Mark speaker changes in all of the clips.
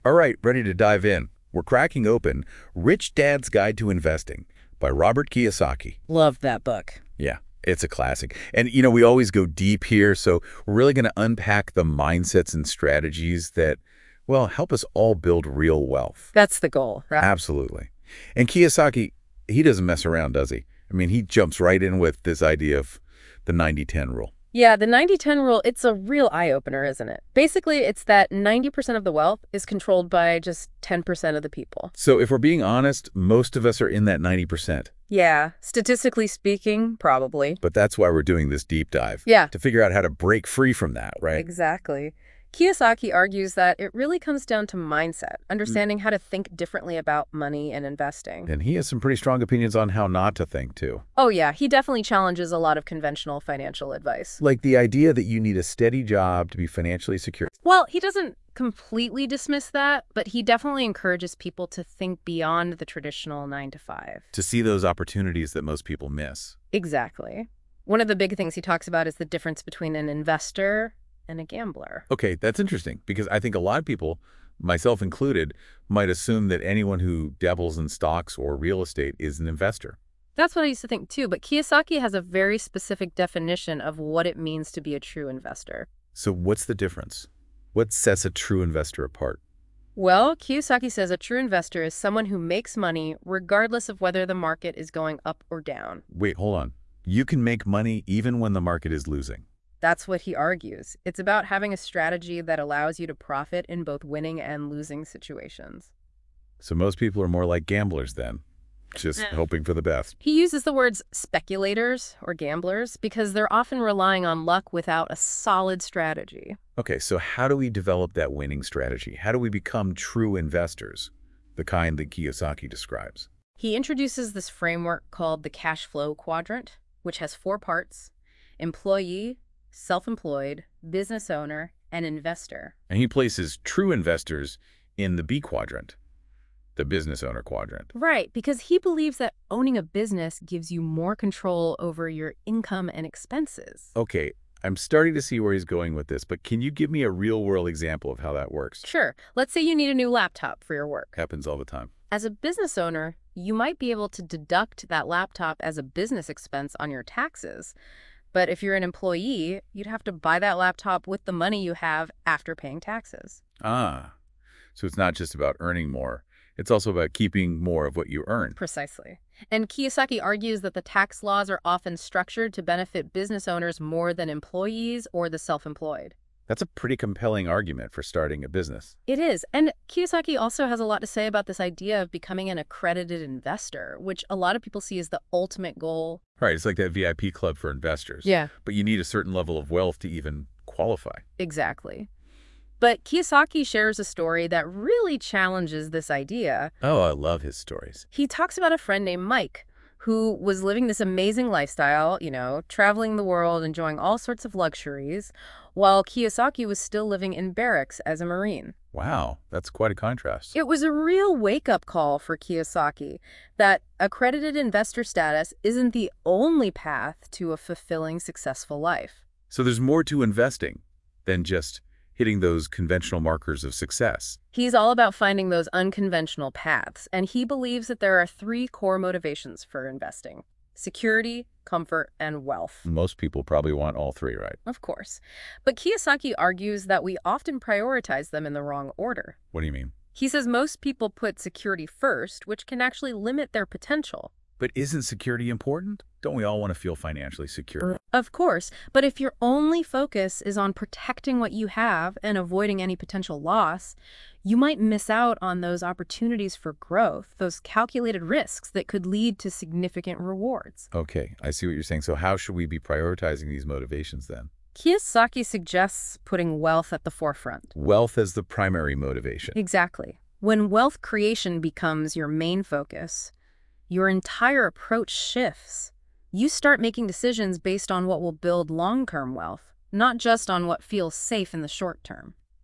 Speaker 1: All right, ready to dive in. We're cracking open Rich Dad's Guide to Investing by Robert Kiyosaki.
Speaker 2: Love that book.
Speaker 1: Yeah, it's a classic. And, we always go deep here, so we're really going to unpack the mindsets and strategies that, well, help us all build real wealth.
Speaker 2: That's the goal, right?
Speaker 1: Absolutely. And Kiyosaki, he doesn't mess around, does he? I mean, he jumps right in with this idea of the 90-10 rule.
Speaker 2: Yeah, the 90-10 rule, it's a real eye-opener, isn't it? Basically, it's that 90% of the wealth is controlled by just 10% of the people.
Speaker 1: So if we're being honest, most of us are in that 90%.
Speaker 2: Yeah, statistically speaking, probably.
Speaker 1: But that's why we're doing this deep dive.
Speaker 2: Yeah.
Speaker 1: To figure out how to break free from that, right?
Speaker 2: Exactly. Kiyosaki argues that it really comes down to mindset, understanding how to think differently about money and investing.
Speaker 1: And he has some pretty strong opinions on how not to think, too.
Speaker 2: Oh yeah, he definitely challenges a lot of conventional financial advice.
Speaker 1: Like the idea that you need a steady job to be financially secure.
Speaker 2: Well, he doesn't completely dismiss that, but he definitely encourages people to think beyond the traditional 9 to 5.
Speaker 1: To see those opportunities that most people miss.
Speaker 2: Exactly. One of the big things he talks about is the difference between an investor and a gambler.
Speaker 1: Okay, that's interesting, because I think a lot of people, myself included, might assume that anyone who dabbles in stocks or real estate is an investor.
Speaker 2: That's what I used to think too, but Kiyosaki has a very specific definition of what it means to be a true investor.
Speaker 1: So what's the difference? What sets a true investor apart?
Speaker 2: Well, Kiyosaki says a true investor is someone who makes money regardless of whether the market is going up or down.
Speaker 1: Wait, hold on. You can make money even when the market is losing.
Speaker 2: That's what he argues. It's about having a strategy that allows you to profit in both winning and losing situations.
Speaker 1: So most people are more like gamblers then, just hoping for the best.
Speaker 2: He uses the words speculators or gamblers because they're often relying on luck without a solid strategy.
Speaker 1: Okay, so how do we develop that winning strategy? How do we become true investors, the kind that Kiyosaki describes?
Speaker 2: He introduces this framework called the cash flow quadrant, which has 4 parts: employee, self-employed, business owner, and investor.
Speaker 1: And he places true investors in the B quadrant, the business owner quadrant.
Speaker 2: Right, because he believes that owning a business gives you more control over your income and expenses.
Speaker 1: Okay, I'm starting to see where he's going with this, but can you give me a real-world example of how that works?
Speaker 2: Sure, let's say you need a new laptop for your work.
Speaker 1: Happens all the time.
Speaker 2: As a business owner, you might be able to deduct that laptop as a business expense on your taxes. But if you're an employee, you'd have to buy that laptop with the money you have after paying taxes.
Speaker 1: Ah, so it's not just about earning more. It's also about keeping more of what you earn.
Speaker 2: Precisely. And Kiyosaki argues that the tax laws are often structured to benefit business owners more than employees or the self-employed.
Speaker 1: That's a pretty compelling argument for starting a business.
Speaker 2: It is. And Kiyosaki also has a lot to say about this idea of becoming an accredited investor, which a lot of people see as the ultimate goal.
Speaker 1: Right, it's like that VIP club for investors.
Speaker 2: Yeah.
Speaker 1: But you need a certain level of wealth to even qualify.
Speaker 2: Exactly. But Kiyosaki shares a story that really challenges this idea.
Speaker 1: Oh, I love his stories.
Speaker 2: He talks about a friend named Mike, who was living this amazing lifestyle, traveling the world, enjoying all sorts of luxuries, while Kiyosaki was still living in barracks as a Marine.
Speaker 1: Wow, that's quite a contrast.
Speaker 2: It was a real wake-up call for Kiyosaki that accredited investor status isn't the only path to a fulfilling, successful life.
Speaker 1: So there's more to investing than just hitting those conventional markers of success.
Speaker 2: He's all about finding those unconventional paths, and he believes that there are 3 core motivations for investing: security, comfort, and wealth.
Speaker 1: Most people probably want all 3, right?
Speaker 2: Of course. But Kiyosaki argues that we often prioritize them in the wrong order.
Speaker 1: What do you mean?
Speaker 2: He says most people put security first, which can actually limit their potential.
Speaker 1: But isn't security important? Don't we all want to feel financially secure?
Speaker 2: Of course, but if your only focus is on protecting what you have and avoiding any potential loss, you might miss out on those opportunities for growth, those calculated risks that could lead to significant rewards.
Speaker 1: Okay, I see what you're saying. So how should we be prioritizing these motivations then?
Speaker 2: Kiyosaki suggests putting wealth at the forefront.
Speaker 1: Wealth as the primary motivation.
Speaker 2: Exactly. When wealth creation becomes your main focus, your entire approach shifts. You start making decisions based on what will build long-term wealth, not just on what feels safe in the short term.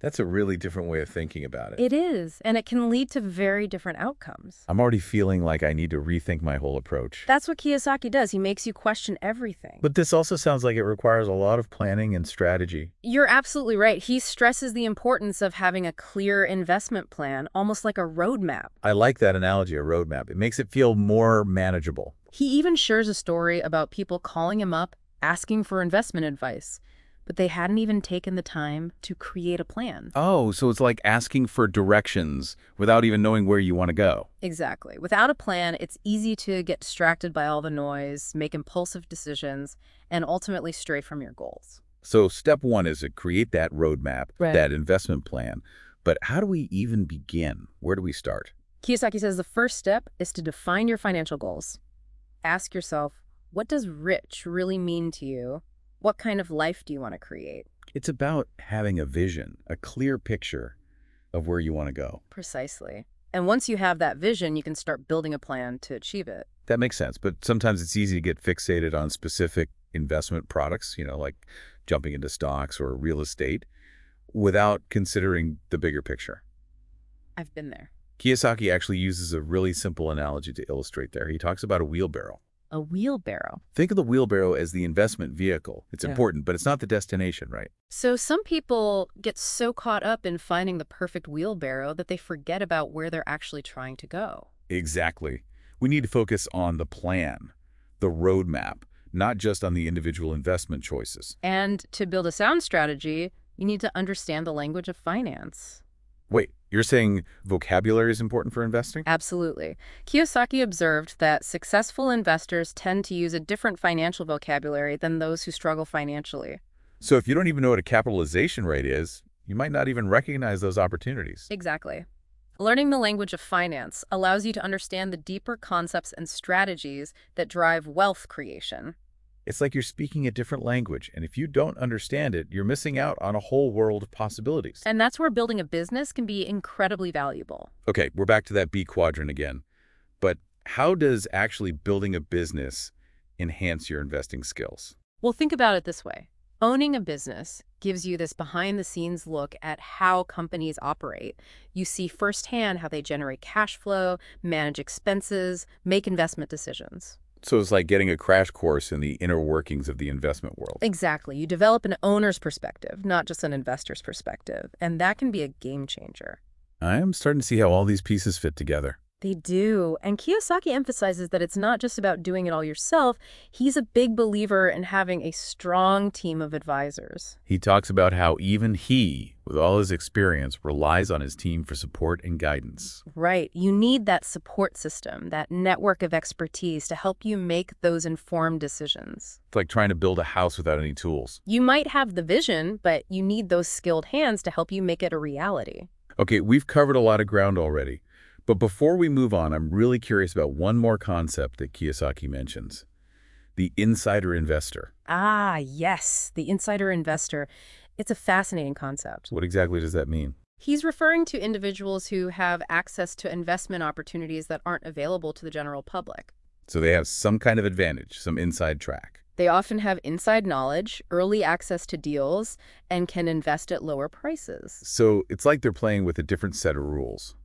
Speaker 1: That's a really different way of thinking about it.
Speaker 2: It is, and it can lead to very different outcomes.
Speaker 1: I'm already feeling like I need to rethink my whole approach.
Speaker 2: That's what Kiyosaki does. He makes you question everything.
Speaker 1: But this also sounds like it requires a lot of planning and strategy.
Speaker 2: You're absolutely right. He stresses the importance of having a clear investment plan, almost like a roadmap.
Speaker 1: I like that analogy, a roadmap. It makes it feel more manageable.
Speaker 2: He even shares a story about people calling him up, asking for investment advice, but they hadn't even taken the time to create a plan.
Speaker 1: Oh, so it's like asking for directions without even knowing where you want to go.
Speaker 2: Exactly. Without a plan, it's easy to get distracted by all the noise, make impulsive decisions, and ultimately stray from your goals.
Speaker 1: So step one is to create that roadmap,
Speaker 2: Right.
Speaker 1: that investment plan. But how do we even begin? Where do we start?
Speaker 2: Kiyosaki says the first step is to define your financial goals. Ask yourself, what does rich really mean to you? What kind of life do you want to create?
Speaker 1: It's about having a vision, a clear picture of where you want to go.
Speaker 2: Precisely. And once you have that vision, you can start building a plan to achieve it.
Speaker 1: That makes sense, but sometimes it's easy to get fixated on specific investment products, like jumping into stocks or real estate, without considering the bigger picture.
Speaker 2: I've been there.
Speaker 1: Kiyosaki actually uses a really simple analogy to illustrate there. He talks about a wheelbarrow.
Speaker 2: A wheelbarrow.
Speaker 1: Think of the wheelbarrow as the investment vehicle. It's
Speaker 2: Yeah.
Speaker 1: important, but it's not the destination, right?
Speaker 2: So some people get so caught up in finding the perfect wheelbarrow that they forget about where they're actually trying to go.
Speaker 1: Exactly. We need to focus on the plan, the roadmap, not just on the individual investment choices.
Speaker 2: And to build a sound strategy, you need to understand the language of finance.
Speaker 1: Wait, you're saying vocabulary is important for investing?
Speaker 2: Absolutely. Kiyosaki observed that successful investors tend to use a different financial vocabulary than those who struggle financially.
Speaker 1: So if you don't even know what a capitalization rate is, you might not even recognize those opportunities.
Speaker 2: Exactly. Learning the language of finance allows you to understand the deeper concepts and strategies that drive wealth creation.
Speaker 1: It's like you're speaking a different language, and if you don't understand it, you're missing out on a whole world of possibilities.
Speaker 2: And that's where building a business can be incredibly valuable.
Speaker 1: Okay, we're back to that B quadrant again. But how does actually building a business enhance your investing skills?
Speaker 2: Well, think about it this way. Owning a business gives you this behind-the-scenes look at how companies operate. You see firsthand how they generate cash flow, manage expenses, make investment decisions.
Speaker 1: So it's like getting a crash course in the inner workings of the investment world.
Speaker 2: Exactly. You develop an owner's perspective, not just an investor's perspective, and that can be a game changer.
Speaker 1: I am starting to see how all these pieces fit together.
Speaker 2: They do. And Kiyosaki emphasizes that it's not just about doing it all yourself. He's a big believer in having a strong team of advisors.
Speaker 1: He talks about how even he, with all his experience, relies on his team for support and guidance.
Speaker 2: Right. You need that support system, that network of expertise to help you make those informed decisions.
Speaker 1: It's like trying to build a house without any tools.
Speaker 2: You might have the vision, but you need those skilled hands to help you make it a reality.
Speaker 1: Okay, we've covered a lot of ground already. But before we move on, I'm really curious about one more concept that Kiyosaki mentions. The insider investor.
Speaker 2: Ah, yes, the insider investor. It's a fascinating concept.
Speaker 1: What exactly does that mean?
Speaker 2: He's referring to individuals who have access to investment opportunities that aren't available to the general public.
Speaker 1: So they have some kind of advantage, some inside track.
Speaker 2: They often have inside knowledge, early access to deals, and can invest at lower prices.
Speaker 1: So it's like they're playing with a different set of rules.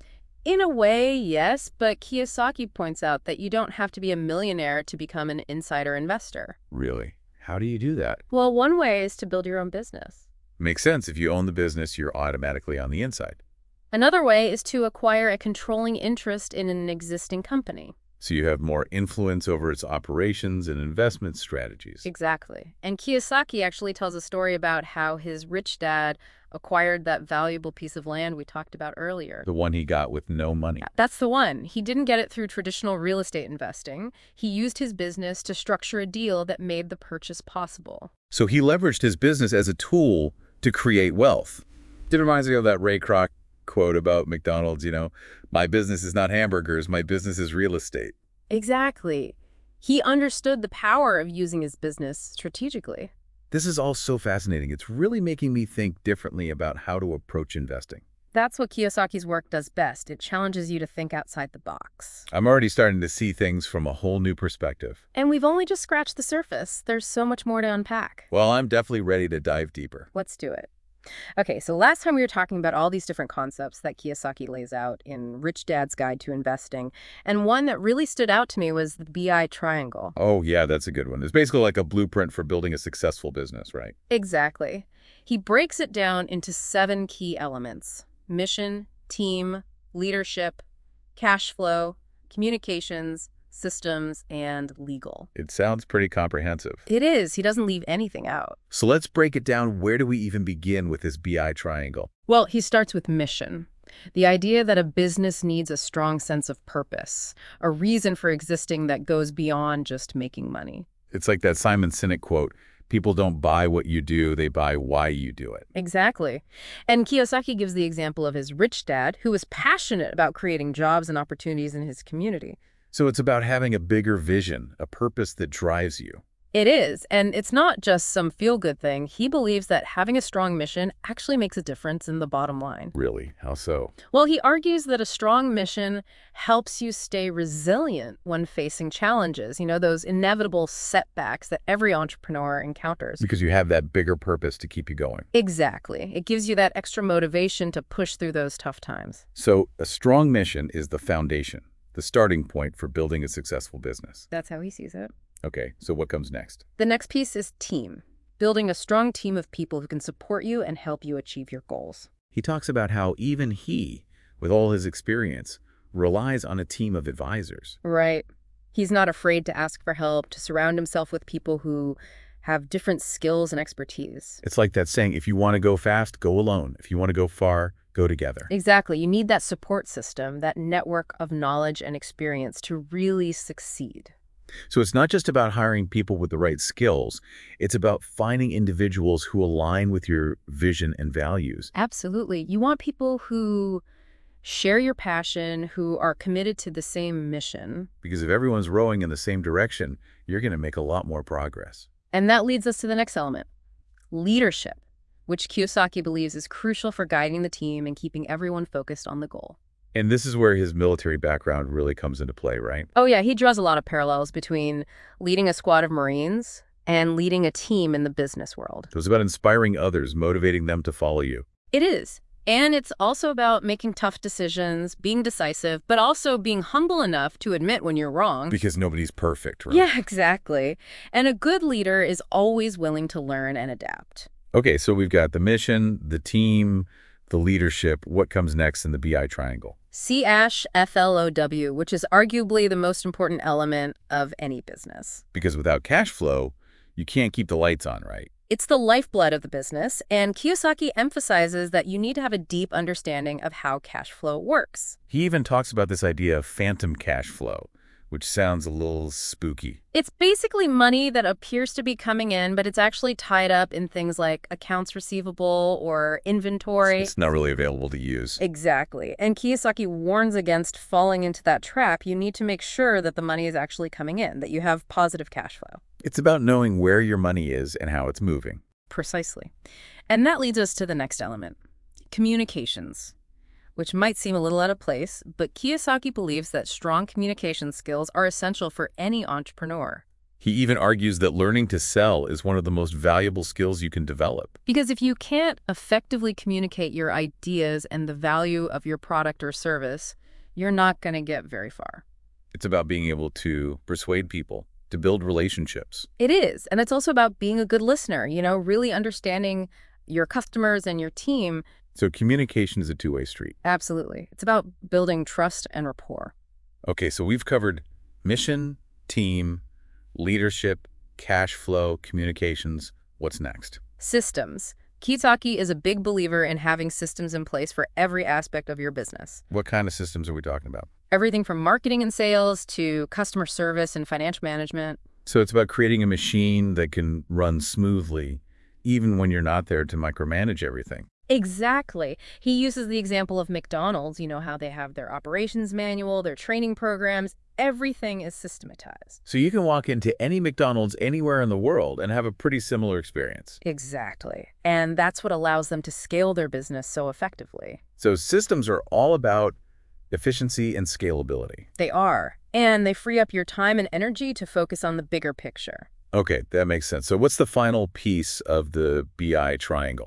Speaker 2: In a way, yes, but Kiyosaki points out that you don't have to be a millionaire to become an insider investor.
Speaker 1: Really? How do you do that?
Speaker 2: Well, one way is to build your own business.
Speaker 1: Makes sense. If you own the business, you're automatically on the inside.
Speaker 2: Another way is to acquire a controlling interest in an existing company.
Speaker 1: So you have more influence over its operations and investment strategies.
Speaker 2: Exactly. And Kiyosaki actually tells a story about how his rich dad acquired that valuable piece of land we talked about earlier.
Speaker 1: The one he got with no money.
Speaker 2: That's the one. He didn't get it through traditional real estate investing. He used his business to structure a deal that made the purchase possible.
Speaker 1: So he leveraged his business as a tool to create wealth. It reminds me of that Ray Kroc quote about McDonald's, my business is not hamburgers, my business is real estate.
Speaker 2: Exactly. He understood the power of using his business strategically.
Speaker 1: This is all so fascinating. It's really making me think differently about how to approach investing.
Speaker 2: That's what Kiyosaki's work does best. It challenges you to think outside the box.
Speaker 1: I'm already starting to see things from a whole new perspective.
Speaker 2: And we've only just scratched the surface. There's so much more to unpack.
Speaker 1: Well, I'm definitely ready to dive deeper.
Speaker 2: Let's do it. Okay, so last time we were talking about all these different concepts that Kiyosaki lays out in Rich Dad's Guide to Investing, and one that really stood out to me was the BI triangle.
Speaker 1: Oh, yeah, that's a good one. It's basically like a blueprint for building a successful business, right?
Speaker 2: Exactly. He breaks it down into 7 key elements: mission, team, leadership, cash flow, communications, systems, and legal.
Speaker 1: It sounds pretty comprehensive.
Speaker 2: It is. He doesn't leave anything out.
Speaker 1: So let's break it down. Where do we even begin with this BI triangle?
Speaker 2: Well, he starts with mission. The idea that a business needs a strong sense of purpose, a reason for existing that goes beyond just making money.
Speaker 1: It's like that Simon Sinek quote, people don't buy what you do, they buy why you do it.
Speaker 2: Exactly. And Kiyosaki gives the example of his rich dad, who was passionate about creating jobs and opportunities in his community.
Speaker 1: So it's about having a bigger vision, a purpose that drives you.
Speaker 2: It is, and it's not just some feel-good thing. He believes that having a strong mission actually makes a difference in the bottom line.
Speaker 1: Really? How so?
Speaker 2: Well, he argues that a strong mission helps you stay resilient when facing challenges, those inevitable setbacks that every entrepreneur encounters.
Speaker 1: Because you have that bigger purpose to keep you going.
Speaker 2: Exactly. It gives you that extra motivation to push through those tough times.
Speaker 1: So a strong mission is the foundation, the starting point for building a successful business.
Speaker 2: That's how he sees it.
Speaker 1: Okay, so what comes next?
Speaker 2: The next piece is team. Building a strong team of people who can support you and help you achieve your goals.
Speaker 1: He talks about how even he, with all his experience, relies on a team of advisors.
Speaker 2: Right. He's not afraid to ask for help, to surround himself with people who have different skills and expertise.
Speaker 1: It's like that saying, if you want to go fast, go alone. If you want to go far, go together.
Speaker 2: Exactly. You need that support system, that network of knowledge and experience to really succeed.
Speaker 1: So it's not just about hiring people with the right skills. It's about finding individuals who align with your vision and values.
Speaker 2: Absolutely. You want people who share your passion, who are committed to the same mission.
Speaker 1: Because if everyone's rowing in the same direction, you're going to make a lot more progress.
Speaker 2: And that leads us to the next element, leadership, which Kiyosaki believes is crucial for guiding the team and keeping everyone focused on the goal.
Speaker 1: And this is where his military background really comes into play, right?
Speaker 2: Oh, yeah. He draws a lot of parallels between leading a squad of Marines and leading a team in the business world.
Speaker 1: So it's about inspiring others, motivating them to follow you.
Speaker 2: It is. And it's also about making tough decisions, being decisive, but also being humble enough to admit when you're wrong.
Speaker 1: Because nobody's perfect, right?
Speaker 2: Yeah, exactly. And a good leader is always willing to learn and adapt.
Speaker 1: Okay, so we've got the mission, the team, the leadership. What comes next in the BI triangle?
Speaker 2: CASHFLOW, which is arguably the most important element of any business.
Speaker 1: Because without cash flow, you can't keep the lights on, right?
Speaker 2: It's the lifeblood of the business, and Kiyosaki emphasizes that you need to have a deep understanding of how cash flow works.
Speaker 1: He even talks about this idea of phantom cash flow, which sounds a little spooky.
Speaker 2: It's basically money that appears to be coming in, but it's actually tied up in things like accounts receivable or inventory.
Speaker 1: It's not really available to use.
Speaker 2: Exactly. And Kiyosaki warns against falling into that trap. You need to make sure that the money is actually coming in, that you have positive cash flow.
Speaker 1: It's about knowing where your money is and how it's moving.
Speaker 2: Precisely. And that leads us to the next element, communications, which might seem a little out of place, but Kiyosaki believes that strong communication skills are essential for any entrepreneur.
Speaker 1: He even argues that learning to sell is one of the most valuable skills you can develop.
Speaker 2: Because if you can't effectively communicate your ideas and the value of your product or service, you're not going to get very far.
Speaker 1: It's about being able to persuade people, to build relationships.
Speaker 2: It is. And it's also about being a good listener, really understanding your customers and your team.
Speaker 1: So communication is a two-way street.
Speaker 2: Absolutely. It's about building trust and rapport.
Speaker 1: Okay, so we've covered mission, team, leadership, cash flow, communications. What's next?
Speaker 2: Systems. Kiyosaki is a big believer in having systems in place for every aspect of your business.
Speaker 1: What kind of systems are we talking about?
Speaker 2: Everything from marketing and sales to customer service and financial management.
Speaker 1: So it's about creating a machine that can run smoothly, even when you're not there to micromanage everything.
Speaker 2: Exactly. He uses the example of McDonald's, how they have their operations manual, their training programs. Everything is systematized.
Speaker 1: So you can walk into any McDonald's anywhere in the world and have a pretty similar experience.
Speaker 2: Exactly. And that's what allows them to scale their business so effectively.
Speaker 1: So systems are all about efficiency and scalability.
Speaker 2: They are. And they free up your time and energy to focus on the bigger picture.
Speaker 1: Okay, that makes sense. So what's the final piece of the BI triangle?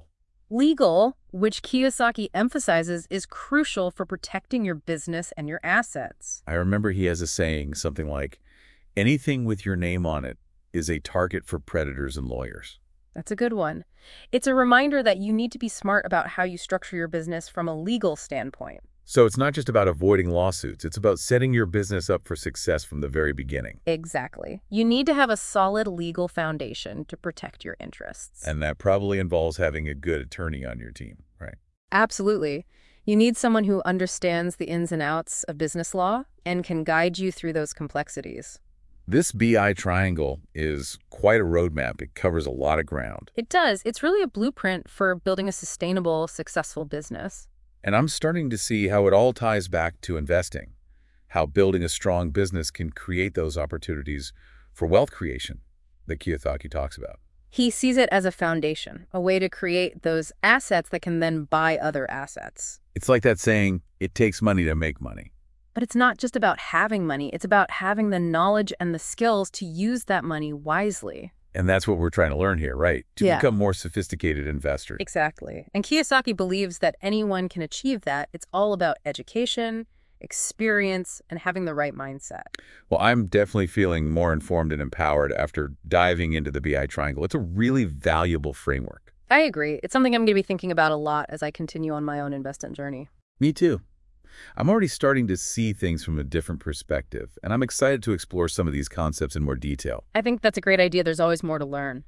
Speaker 2: Legal, which Kiyosaki emphasizes, is crucial for protecting your business and your assets.
Speaker 1: I remember he has a saying, something like, anything with your name on it is a target for predators and lawyers.
Speaker 2: That's a good one. It's a reminder that you need to be smart about how you structure your business from a legal standpoint.
Speaker 1: So it's not just about avoiding lawsuits, it's about setting your business up for success from the very beginning.
Speaker 2: Exactly. You need to have a solid legal foundation to protect your interests.
Speaker 1: And that probably involves having a good attorney on your team, right?
Speaker 2: Absolutely. You need someone who understands the ins and outs of business law and can guide you through those complexities.
Speaker 1: This BI triangle is quite a roadmap. It covers a lot of ground.
Speaker 2: It does. It's really a blueprint for building a sustainable, successful business.
Speaker 1: And I'm starting to see how it all ties back to investing, how building a strong business can create those opportunities for wealth creation that Kiyosaki talks about.
Speaker 2: He sees it as a foundation, a way to create those assets that can then buy other assets.
Speaker 1: It's like that saying, it takes money to make money.
Speaker 2: But it's not just about having money. It's about having the knowledge and the skills to use that money wisely.
Speaker 1: And that's what we're trying to learn here, right? To
Speaker 2: Yeah.
Speaker 1: become more sophisticated investors.
Speaker 2: Exactly. And Kiyosaki believes that anyone can achieve that. It's all about education, experience, and having the right mindset.
Speaker 1: Well, I'm definitely feeling more informed and empowered after diving into the BI triangle. It's a really valuable framework.
Speaker 2: I agree. It's something I'm going to be thinking about a lot as I continue on my own investment journey.
Speaker 1: Me too. I'm already starting to see things from a different perspective, and I'm excited to explore some of these concepts in more detail.
Speaker 2: I think that's a great idea. There's always more to learn.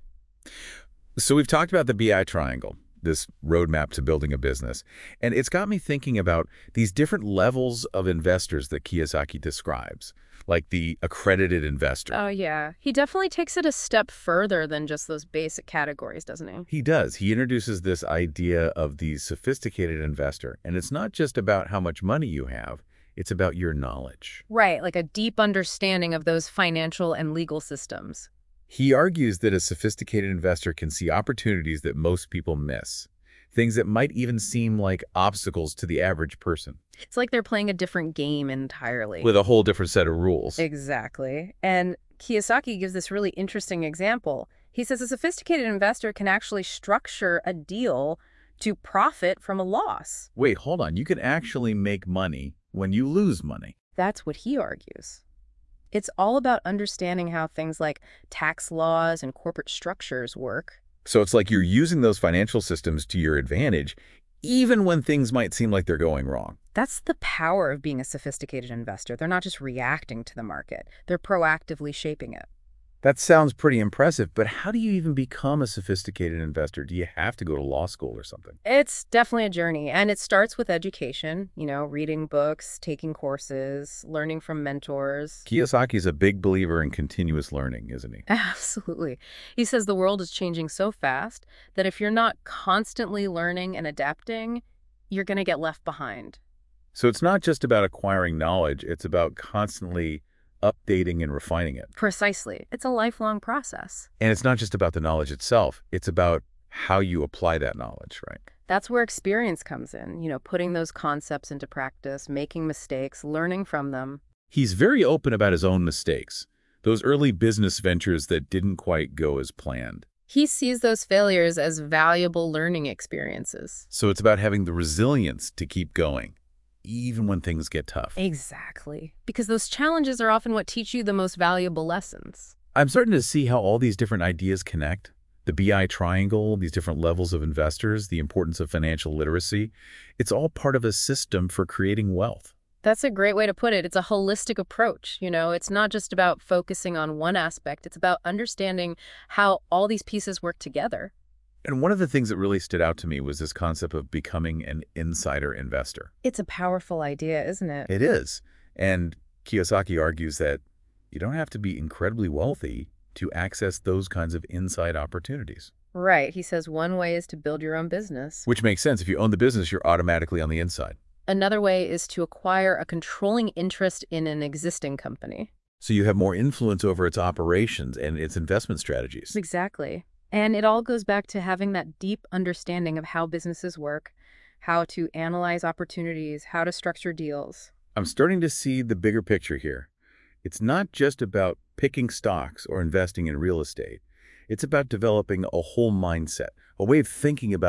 Speaker 1: So we've talked about the BI triangle, this roadmap to building a business, and it's got me thinking about these different levels of investors that Kiyosaki describes, like the accredited investor.
Speaker 2: Oh, yeah. He definitely takes it a step further than just those basic categories, doesn't he?
Speaker 1: He does. He introduces this idea of the sophisticated investor, and it's not just about how much money you have, it's about your knowledge.
Speaker 2: Right, like a deep understanding of those financial and legal systems.
Speaker 1: He argues that a sophisticated investor can see opportunities that most people miss, things that might even seem like obstacles to the average person,
Speaker 2: It's like they're playing a different game entirely.
Speaker 1: with a whole different set of rules.
Speaker 2: Exactly. And Kiyosaki gives this really interesting example. He says a sophisticated investor can actually structure a deal to profit from a loss.
Speaker 1: Wait, hold on. You can actually make money when you lose money.
Speaker 2: That's what he argues. It's all about understanding how things like tax laws and corporate structures work.
Speaker 1: So it's like you're using those financial systems to your advantage, even when things might seem like they're going wrong.
Speaker 2: That's the power of being a sophisticated investor. They're not just reacting to the market. They're proactively shaping it.
Speaker 1: That sounds pretty impressive, but how do you even become a sophisticated investor? Do you have to go to law school or something?
Speaker 2: It's definitely a journey, and it starts with education, reading books, taking courses, learning from mentors.
Speaker 1: Kiyosaki's a big believer in continuous learning, isn't he?
Speaker 2: Absolutely. He says the world is changing so fast that if you're not constantly learning and adapting, you're going to get left behind.
Speaker 1: So it's not just about acquiring knowledge, it's about constantly updating and refining it.
Speaker 2: Precisely. It's a lifelong process.
Speaker 1: And it's not just about the knowledge itself, it's about how you apply that knowledge, right?
Speaker 2: That's where experience comes in, putting those concepts into practice, making mistakes, learning from them.
Speaker 1: He's very open about his own mistakes, those early business ventures that didn't quite go as planned.
Speaker 2: He sees those failures as valuable learning experiences.
Speaker 1: So it's about having the resilience to keep going, even when things get tough.
Speaker 2: Exactly. Because those challenges are often what teach you the most valuable lessons.
Speaker 1: I'm starting to see how all these different ideas connect. The BI triangle, these different levels of investors, the importance of financial literacy. It's all part of a system for creating wealth.
Speaker 2: That's a great way to put it. It's a holistic approach. It's not just about focusing on one aspect. It's about understanding how all these pieces work together.
Speaker 1: And one of the things that really stood out to me was this concept of becoming an insider investor.
Speaker 2: It's a powerful idea, isn't it?
Speaker 1: It is. And Kiyosaki argues that you don't have to be incredibly wealthy to access those kinds of inside opportunities.
Speaker 2: Right. He says one way is to build your own business.
Speaker 1: Which makes sense. If you own the business, you're automatically on the inside.
Speaker 2: Another way is to acquire a controlling interest in an existing company.
Speaker 1: So you have more influence over its operations and its investment strategies.
Speaker 2: Exactly. And it all goes back to having that deep understanding of how businesses work, how to analyze opportunities, how to structure deals.
Speaker 1: I'm starting to see the bigger picture here. It's not just about picking stocks or investing in real estate. It's about developing a whole mindset, a way of thinking about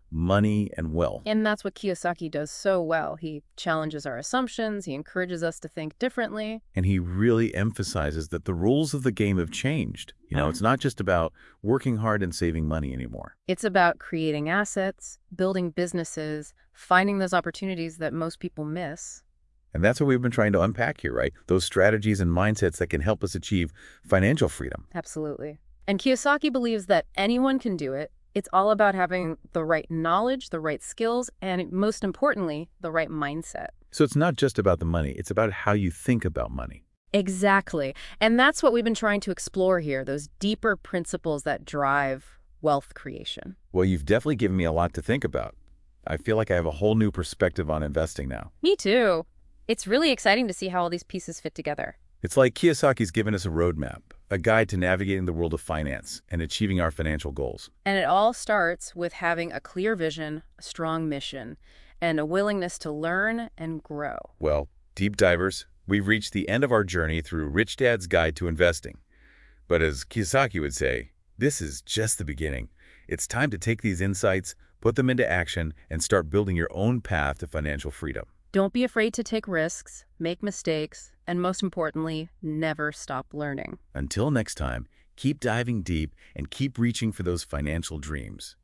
Speaker 1: money and wealth.
Speaker 2: And that's what Kiyosaki does so well. He challenges our assumptions, he encourages us to think differently.
Speaker 1: And he really emphasizes that the rules of the game have changed. It's not just about working hard and saving money anymore.
Speaker 2: It's about creating assets, building businesses, finding those opportunities that most people miss.
Speaker 1: And that's what we've been trying to unpack here, right? Those strategies and mindsets that can help us achieve financial freedom.
Speaker 2: Absolutely. And Kiyosaki believes that anyone can do it. It's all about having the right knowledge, the right skills, and most importantly, the right mindset.
Speaker 1: So it's not just about the money. It's about how you think about money.
Speaker 2: Exactly. And that's what we've been trying to explore here, those deeper principles that drive wealth creation.
Speaker 1: Well, you've definitely given me a lot to think about. I feel like I have a whole new perspective on investing now.
Speaker 2: Me too. It's really exciting to see how all these pieces fit together.
Speaker 1: It's like Kiyosaki's given us a roadmap, a guide to navigating the world of finance and achieving our financial goals.
Speaker 2: And it all starts with having a clear vision, a strong mission, and a willingness to learn and grow.
Speaker 1: Well, deep divers, we've reached the end of our journey through Rich Dad's Guide to Investing. But as Kiyosaki would say, this is just the beginning. It's time to take these insights, put them into action, and start building your own path to financial freedom.
Speaker 2: Don't be afraid to take risks, make mistakes, and most importantly, never stop learning.
Speaker 1: Until next time, keep diving deep and keep reaching for those financial dreams.